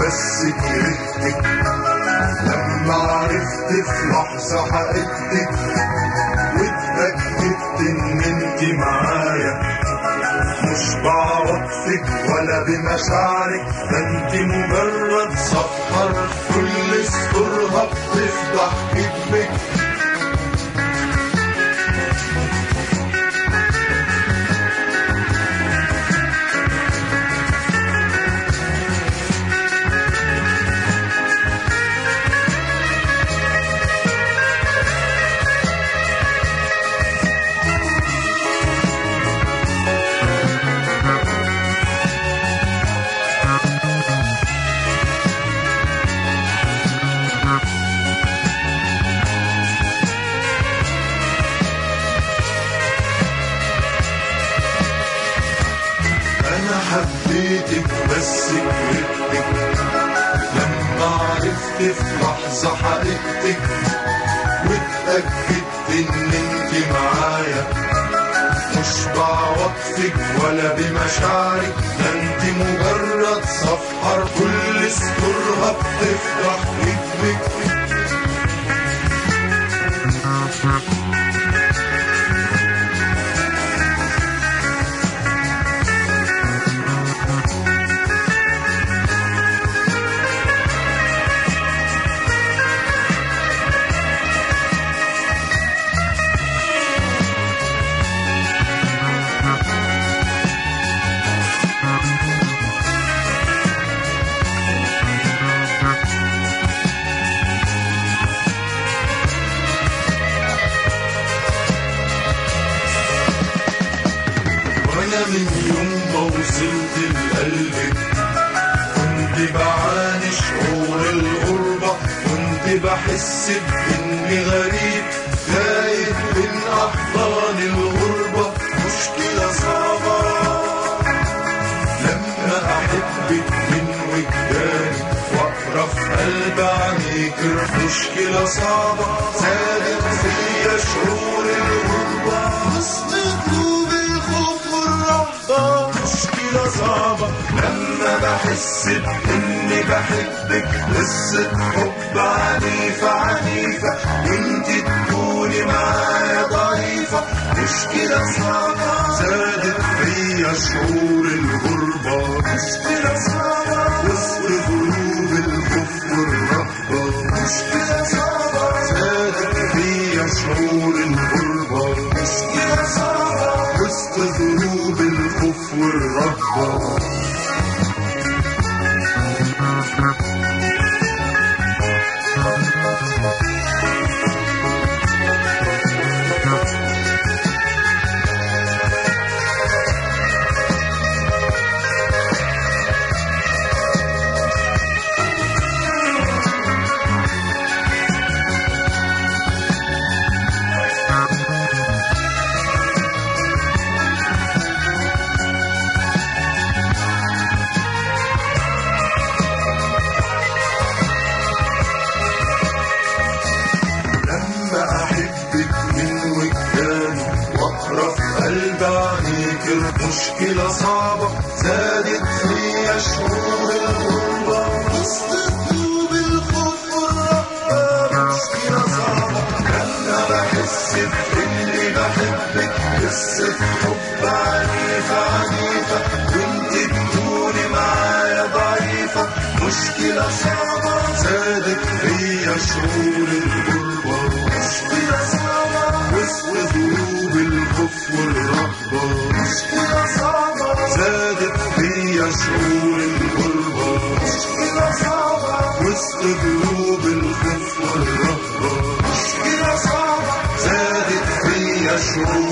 بس كرهتك، لما عرفت في لحظة حقيقتك واتأكدت ان انت معايا. مش بعواطفك ولا بمشاعرك، ده انت مجرد صفحة كل سطورها بتفضح كدبك. أنا حبيتك بس كرهتك، لما عرفت في لحظة حقيقتك واتأكدت إن أنت معايا. مش بعواطفك ولا بمشاعرك، ده أنت مجرد صفحة كل سطورها بتفضح كدبك. أنا من يوم ما وصلت لقلبك كنت بعاني شعور الغربة، كنت بحس بإني غريب تايه بين أحضان الغربة. مشكلة صعبة لما أحبك من وجداني وأقرأ في قلب عينيك. مشكلة صعبة زادت فيا شعور الغربة وسط قلوب الخوف والرهبة. مشكلة صعبة لما بحس بإني بحبك، قصة حب عنيفة عنيفة وانت تكوني معايا ضعيفة. مشكلة صعبة زادت فيا شعور الغربة. مشكلة صعبة وسط قلوب الخوف والرهبة. مشكلة صعبة زادت فيا شعور الغربة. مشكلة صعبة وسط قلوب الخوف والرهبة. مشكلة صعبة زادت فيا شعور الغربة وسط قلوب الخوف والرهبة. مشكلة صعبة لما بحس بإني بحبك، قصة حب عنيفة عنيفة وانت تكوني معايا ضعيفة. مشكلة صعبة زادت فيا شعور الغربة. مشكلة صعبة وسط قلوب الخوف والرهبة. مشكلة صعبة زادت فيا شعور الغربة. مشكلة صعبة وسط قلوب الخوف والرهبة. مشكلة صعبة زادت فيا شعور